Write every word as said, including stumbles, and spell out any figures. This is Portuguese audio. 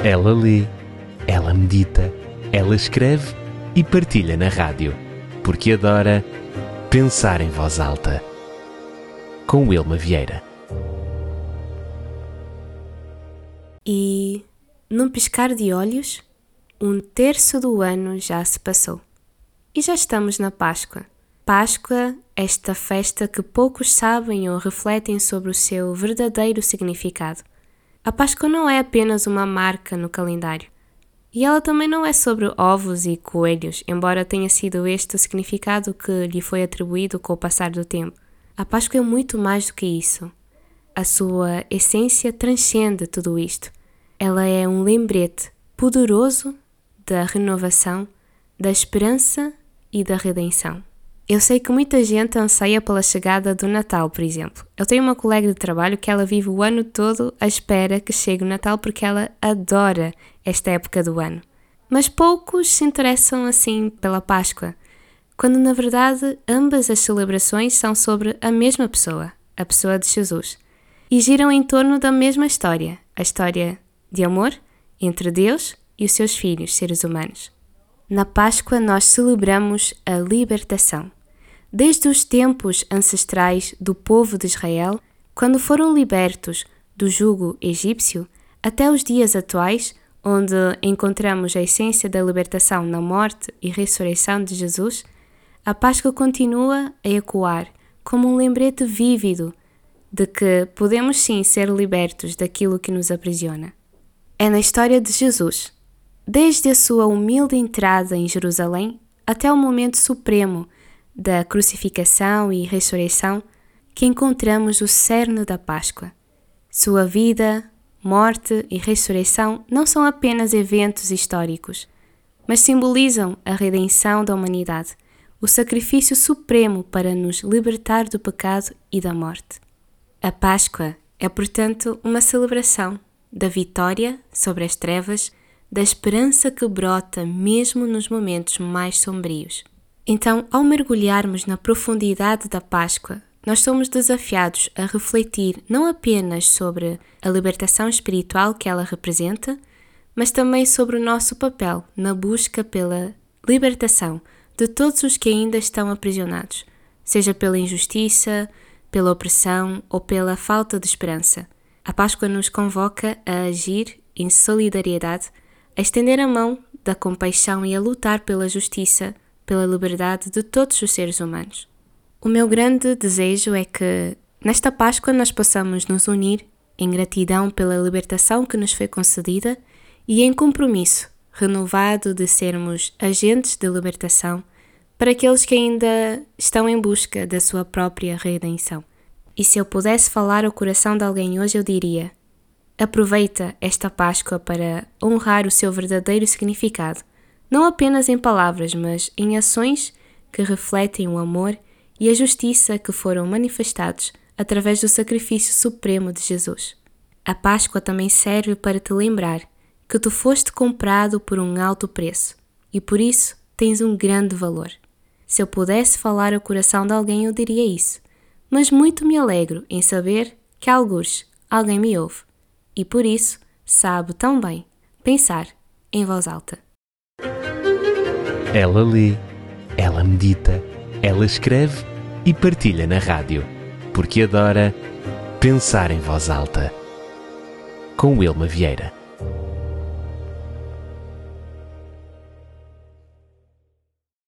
Ela lê, ela medita, ela escreve e partilha na rádio, porque adora pensar em voz alta. Com Wilma Vieira. E, num piscar de olhos, um terço do ano já se passou. E já estamos na Páscoa. Páscoa, esta festa que poucos sabem ou refletem sobre o seu verdadeiro significado. A Páscoa não é apenas uma marca no calendário. E ela também não é sobre ovos e coelhos, embora tenha sido este o significado que lhe foi atribuído com o passar do tempo. A Páscoa é muito mais do que isso. A sua essência transcende tudo isto. Ela é um lembrete poderoso da renovação, da esperança e da redenção. Eu sei que muita gente anseia pela chegada do Natal, por exemplo. Eu tenho uma colega de trabalho que ela vive o ano todo à espera que chegue o Natal porque ela adora esta época do ano. Mas poucos se interessam assim pela Páscoa, quando na verdade ambas as celebrações são sobre a mesma pessoa, a pessoa de Jesus, e giram em torno da mesma história, a história de amor entre Deus e os seus filhos, seres humanos. Na Páscoa nós celebramos a libertação. Desde os tempos ancestrais do povo de Israel, quando foram libertos do jugo egípcio, até os dias atuais, onde encontramos a essência da libertação na morte e ressurreição de Jesus, a Páscoa continua a ecoar como um lembrete vívido de que podemos sim ser libertos daquilo que nos aprisiona. É na história de Jesus, desde a sua humilde entrada em Jerusalém até o momento supremo da crucificação e ressurreição, que encontramos o cerne da Páscoa. Sua vida, morte e ressurreição não são apenas eventos históricos, mas simbolizam a redenção da humanidade, o sacrifício supremo para nos libertar do pecado e da morte. A Páscoa é, portanto, uma celebração da vitória sobre as trevas, da esperança que brota mesmo nos momentos mais sombrios. Então, ao mergulharmos na profundidade da Páscoa, nós somos desafiados a refletir não apenas sobre a libertação espiritual que ela representa, mas também sobre o nosso papel na busca pela libertação de todos os que ainda estão aprisionados, seja pela injustiça, pela opressão ou pela falta de esperança. A Páscoa nos convoca a agir em solidariedade, a estender a mão da compaixão e a lutar pela justiça, pela liberdade de todos os seres humanos. O meu grande desejo é que, nesta Páscoa, nós possamos nos unir em gratidão pela libertação que nos foi concedida e em compromisso renovado de sermos agentes de libertação para aqueles que ainda estão em busca da sua própria redenção. E se eu pudesse falar ao coração de alguém hoje, eu diria: aproveita esta Páscoa para honrar o seu verdadeiro significado, não apenas em palavras, mas em ações que refletem o amor e a justiça que foram manifestados através do sacrifício supremo de Jesus. A Páscoa também serve para te lembrar que tu foste comprado por um alto preço e por isso tens um grande valor. Se eu pudesse falar ao coração de alguém, eu diria isso, mas muito me alegro em saber que algures alguém me ouve e por isso sabe tão bem pensar em voz alta. Ela lê, ela medita, ela escreve e partilha na rádio, porque adora pensar em voz alta. Com Wilma Vieira.